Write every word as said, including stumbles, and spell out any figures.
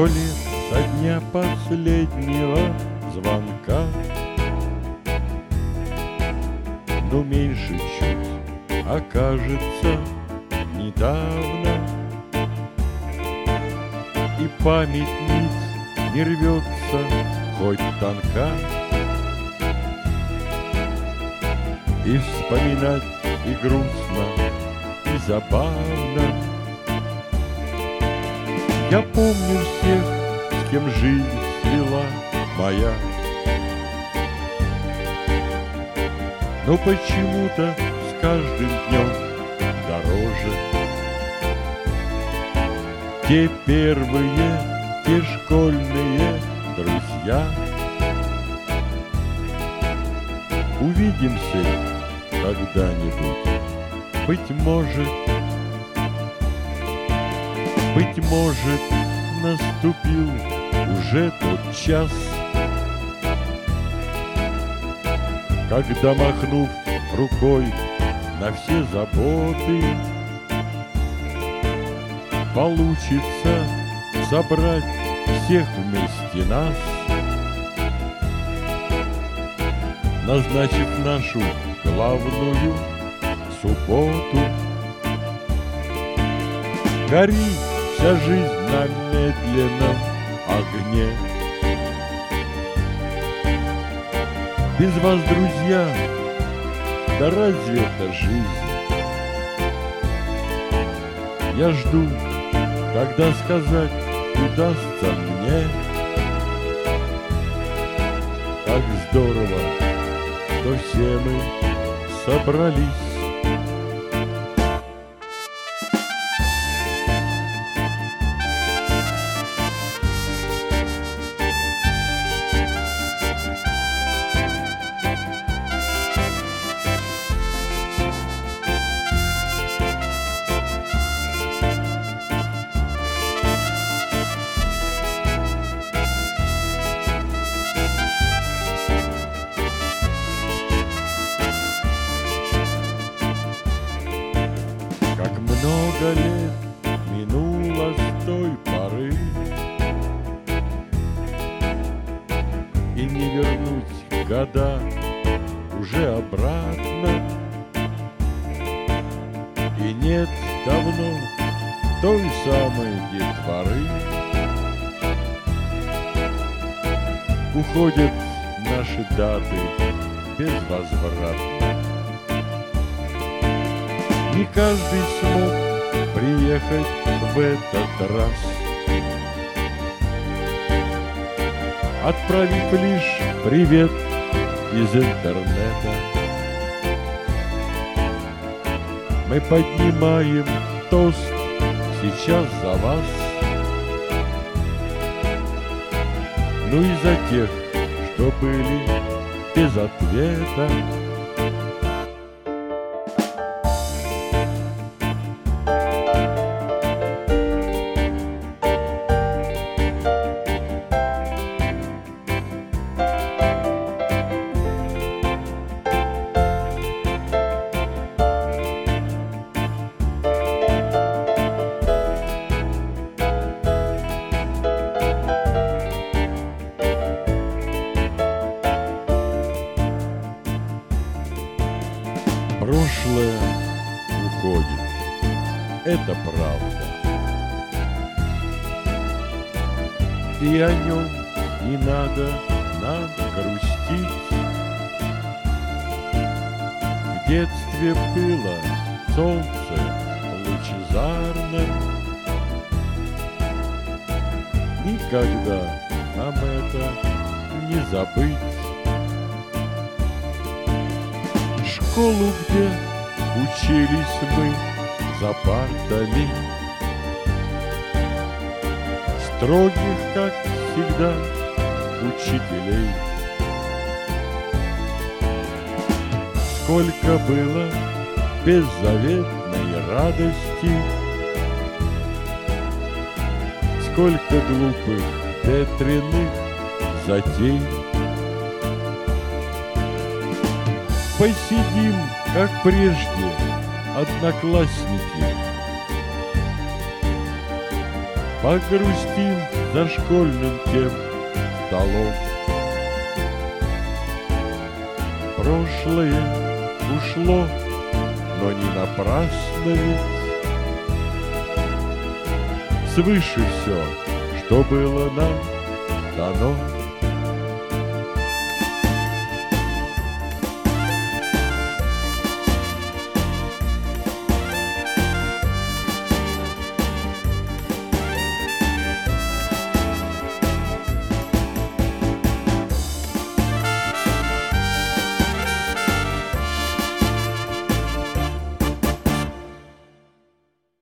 Сто лет со дня последнего звонка, но меньше чуть окажется недавно, и память нить не рвется, хоть тонка, и вспоминать и грустно, и забавно. Я помню всех, с кем жизнь свела моя, но почему-то с каждым днем дороже те первые, те школьные друзья. Увидимся когда-нибудь, быть может, быть может, наступил уже тот час, когда, махнув рукой на все заботы, получится собрать всех вместе нас, назначив нашу главную субботу. Гори вся жизнь на медленном огне. Без вас, друзья, да разве это жизнь? Я жду, когда сказать удастся мне. Как здорово, что все мы собрались. Как много лет минуло с той поры, и не вернуть года уже обратно, и нет давно той самой детворы. Уходят наши даты безвозвратно. Не каждый смог приехать в этот раз, отправив лишь привет из интернета. Мы поднимаем тост сейчас за вас, ну и за тех, что были без ответа. Прошлое уходит, это правда, и о нем не надо нам грустить. В детстве было солнце лучезарным, никогда нам это не забыть. Школу, где учились мы за партами, строгих, как всегда, учителей. Сколько было беззаветной радости, сколько глупых ветреных затей. Посидим, как прежде, одноклассники, погрустим за школьным тем столом. Прошлое ушло, но не напрасно ведь. Свыше все, что было нам дано.